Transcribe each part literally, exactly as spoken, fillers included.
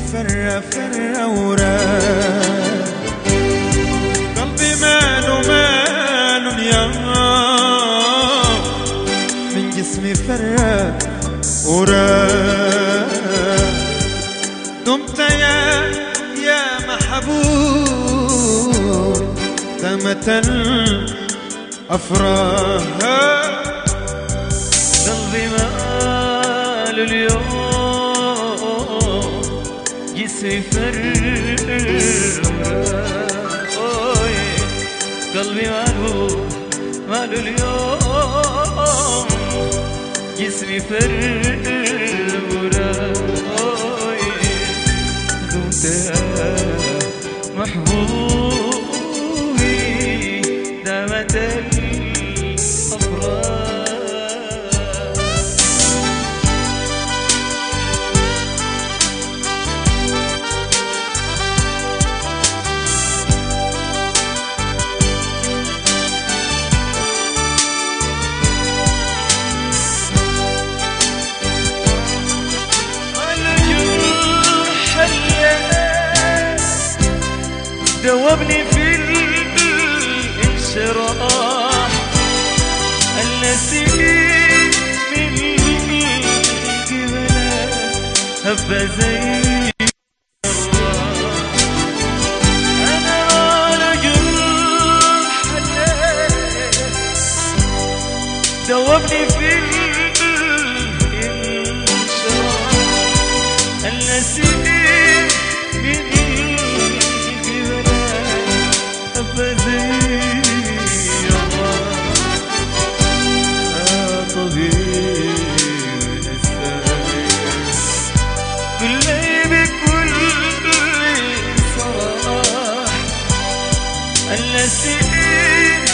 فرة فرة وراك قلبي ماله ماله اليوم من جسمي فرة وراك دمت يا يا محبوب دامت الأفراح قلبي ماله اليوم جسمي فرق قلبي ماله ماله اليوم جسمي فرق دمت محبوبي دامت دوبني في الانشراح النسيم من قبله هبة زي الراح أنا رجل حلال دوبني في الانشراح النسيم من النسيم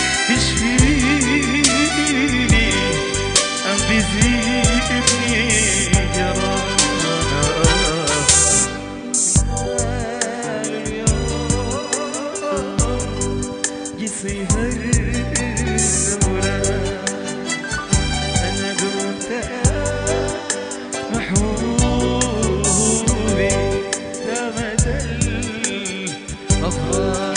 يشفيني أم بيذيبني جراح جسمي هرورا أنا دمت محبوبي دامت الأفراح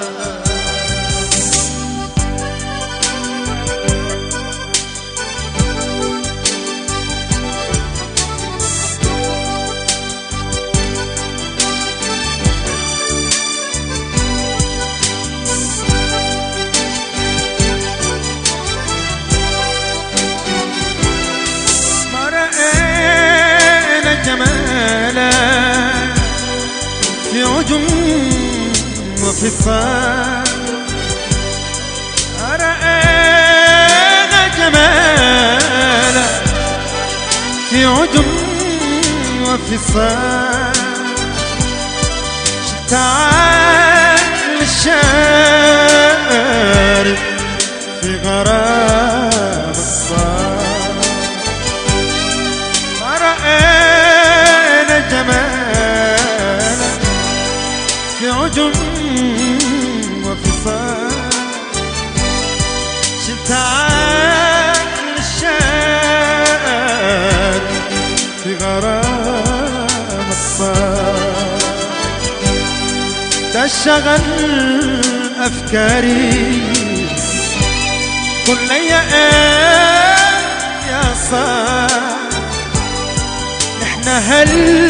جمالك في عجم وفي الصال رأينا جمالك في عجم وفي الصال تعال الشارب في غرام الصال جمالك في عجم وفي صال شلت عن الشاد في غرام الصال ده شغل أفكاري كل يا يا صار نحنا هل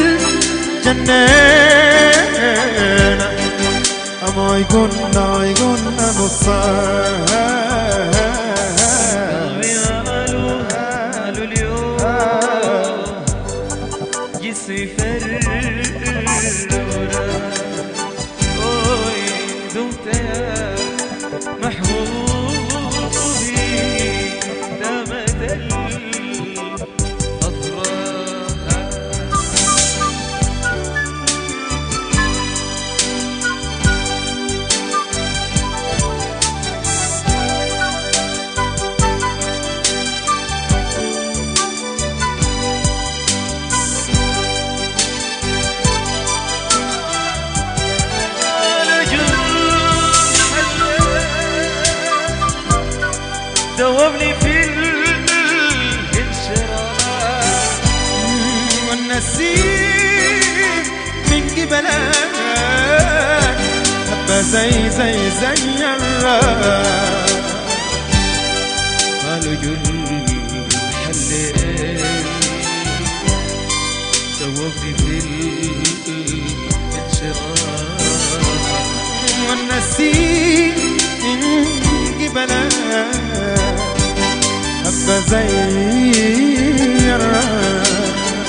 جنينا أما يقولنا يقولنا نصار قلبي ماله ماله اليوم جسمي فرورا دمت يا محبوبي دامت دوبني في الانشراح والنسيم من زي زي زي الراس قالوا جل حلين دوبني في الانشراح والنسيم قبلا حبة زي الراس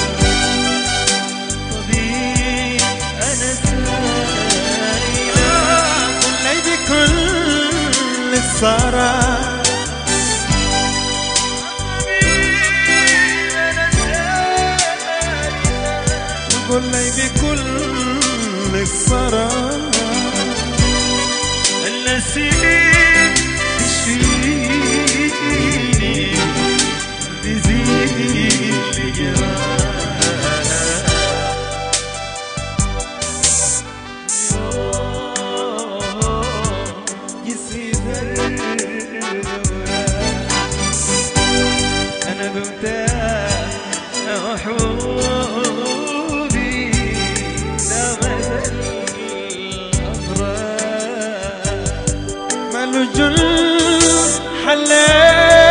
طبيب أنا سايلة قولي بكل الصراحة قولي بكل الصراحة النسيم يشفيني بيزيد الجراح يسيب الوراق أنا دمت محبوبي دامت الأغراق ماله جل حلال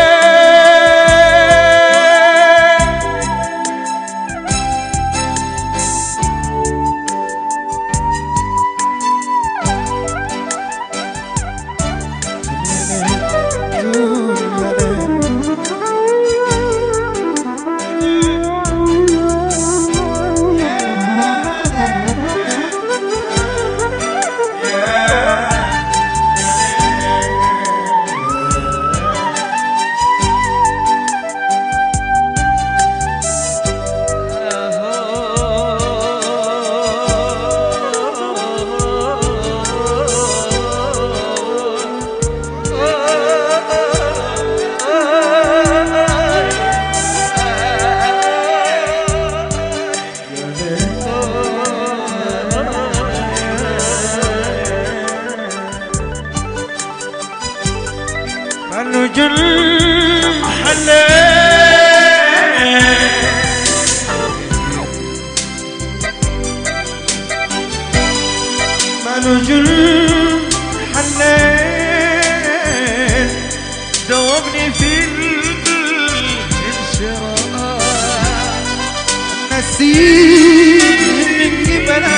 ماله جل حلال ماله جل حلال دوبني في الانشراح نسيم من قبلا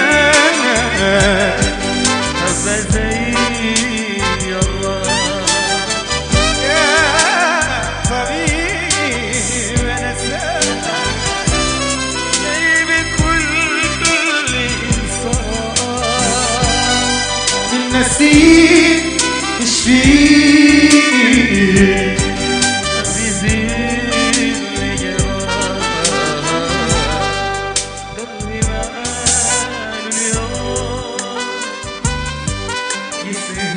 هبة زي الراس يا طبيب أنا سامع زي بكل إنصاف النسيم يشفيني بيزيد الجراح قلبي ماله اليوم يسهر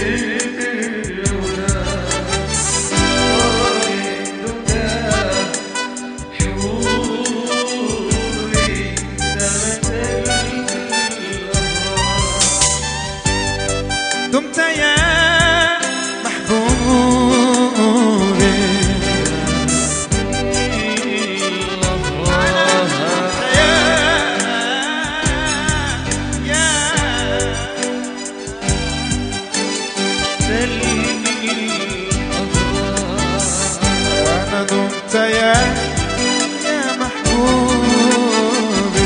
دمت يا محبوبي يا يا أنا دمت يا يا محبوبي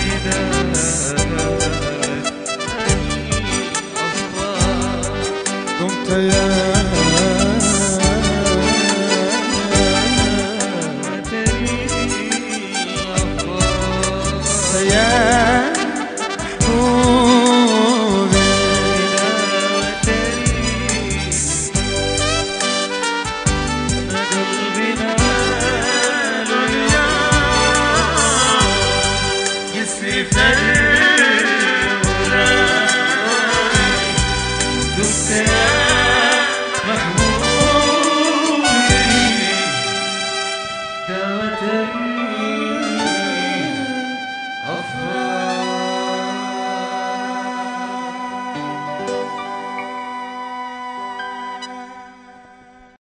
دمت يا يا محبوبي دعوة